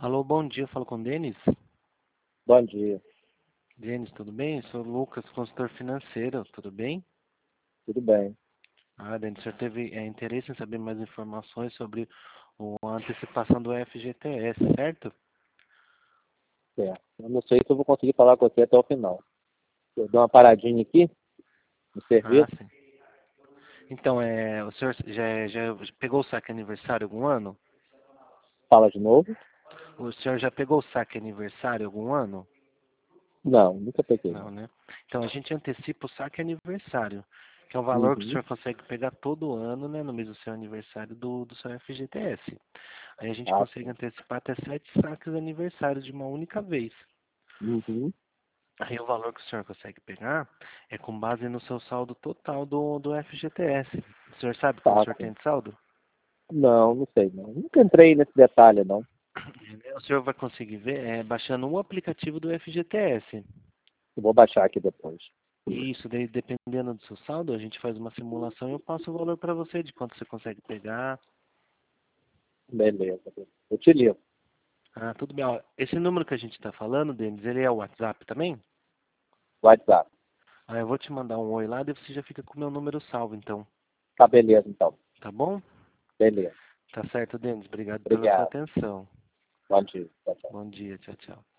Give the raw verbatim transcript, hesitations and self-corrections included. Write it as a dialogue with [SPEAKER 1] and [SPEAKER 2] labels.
[SPEAKER 1] Alô, bom dia, eu falo com o Denis.
[SPEAKER 2] Bom dia,
[SPEAKER 1] Denis, tudo bem? Eu sou o Lucas, consultor financeiro, tudo bem?
[SPEAKER 2] tudo bem?
[SPEAKER 1] Ah, Denis, o senhor teve é, interesse em saber mais informações sobre o- a antecipação do F G T S, certo?
[SPEAKER 2] Certo. Eu não sei se eu vou conseguir falar com você até o final. Eu dou uma paradinha aqui no
[SPEAKER 1] Ah,
[SPEAKER 2] serviço,
[SPEAKER 1] sim. Então, é, o senhor já, já pegou o saque aniversário algum ano?
[SPEAKER 2] fala de novo.
[SPEAKER 1] O senhor já pegou o saque aniversário algum ano?
[SPEAKER 2] Não, nunca peguei,
[SPEAKER 1] Não,
[SPEAKER 2] não.
[SPEAKER 1] né? Então, a gente antecipa o saque aniversário, que é o valor que o
[SPEAKER 2] Uhum.
[SPEAKER 1] senhor consegue pegar todo ano, né, no mês do seu aniversário do, do seu F G T S. Aí a gente
[SPEAKER 2] Ah,
[SPEAKER 1] consegue
[SPEAKER 2] sim.
[SPEAKER 1] antecipar até sete saques aniversários de uma única vez.
[SPEAKER 2] Uhum.
[SPEAKER 1] Aí o valor que o senhor consegue pegar é com base no seu saldo total do, do F G T S. O senhor sabe quanto o
[SPEAKER 2] Tá,
[SPEAKER 1] senhor tem
[SPEAKER 2] sim.
[SPEAKER 1] de saldo?
[SPEAKER 2] Não, não sei, não. Nunca entrei nesse detalhe, não.
[SPEAKER 1] O senhor vai conseguir ver é, baixando um aplicativo do F G T S.
[SPEAKER 2] Eu vou baixar aqui depois.
[SPEAKER 1] E isso, daí dependendo do seu saldo, a gente faz uma simulação e eu passo o valor para você de quanto você consegue pegar.
[SPEAKER 2] Beleza. Eu te ligo.
[SPEAKER 1] Ah, tudo bem. Ó, esse número que a gente está falando, Denis, ele é o WhatsApp também?
[SPEAKER 2] WhatsApp.
[SPEAKER 1] Ah, eu vou te mandar um oi lá, daí você já fica com o meu número salvo, então.
[SPEAKER 2] Tá, beleza, então.
[SPEAKER 1] Tá bom?
[SPEAKER 2] Beleza.
[SPEAKER 1] Tá certo, Denis. Obrigado pela sua
[SPEAKER 2] Obrigado.
[SPEAKER 1] atenção.
[SPEAKER 2] Bom dia. Tchau, tchau.
[SPEAKER 1] Bom dia. Tchau, tchau.